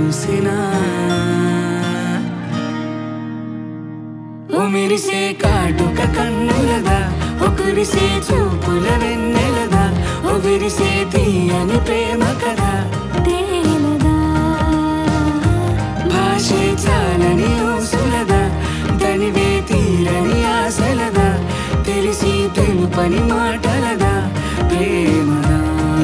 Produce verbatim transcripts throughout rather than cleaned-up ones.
చూసినా ఓ మెరిసే కాటుక కన్నులదా ఓ కురిసే చూపుల వెన్నెలదా ఓ విరిసే తీయని ప్రేమ కదా తేలదా భాషే చాలని ఊసులదా తనివే తీరని ఆశలదా తెలిసి తెలుపని మాటలదా ప్రేమదా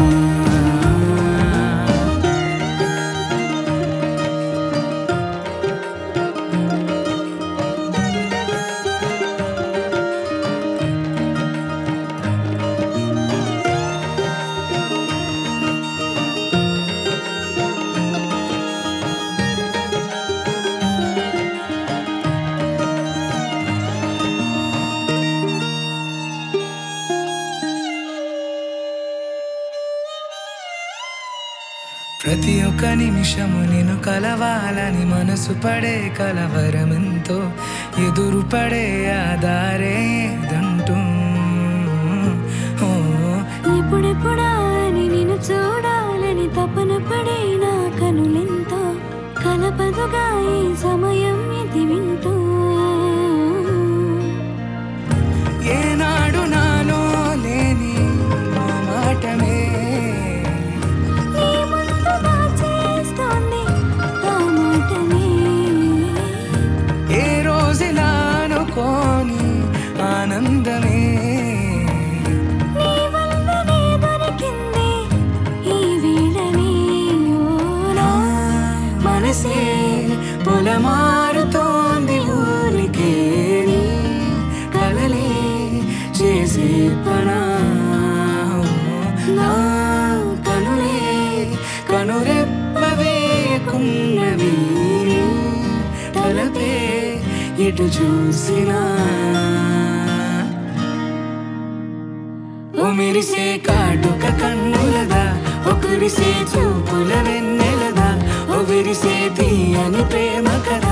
ప్రతి ఒక్క నిమిషము నేను కలవాలని మనసు పడే కలవరమెంతో ఎదురు పడే ఆధారేదంటూ ఓ ఎప్పుడెప్పుడా అని నిన్ను చూడాలని తపన పడే నా కనులెంతో కలపదుగా ఈ సమయం ఇది వింటూ ఏనాడు నాలో లేని నా మాటమే నీ ముందు దాచేస్తోంది ఆ మాటనే ఏ రోజులా అనుకోని ఆనందమే నీ వల్లనే దొరికింది ఈ వేళనే ఓ నా మనసే పొలమారుతోంది ఊరికే నీ కలలే చేసే పనా నా కనులే కనురెప్పవేకున్నవి తలపే ఎటు చూసినా ఓ మెరిసే కాటుక కన్నులదా ఓ కురిసే చూపుల వెన్నెలదా ఓ విరిసే తీయని ప్రేమ కదా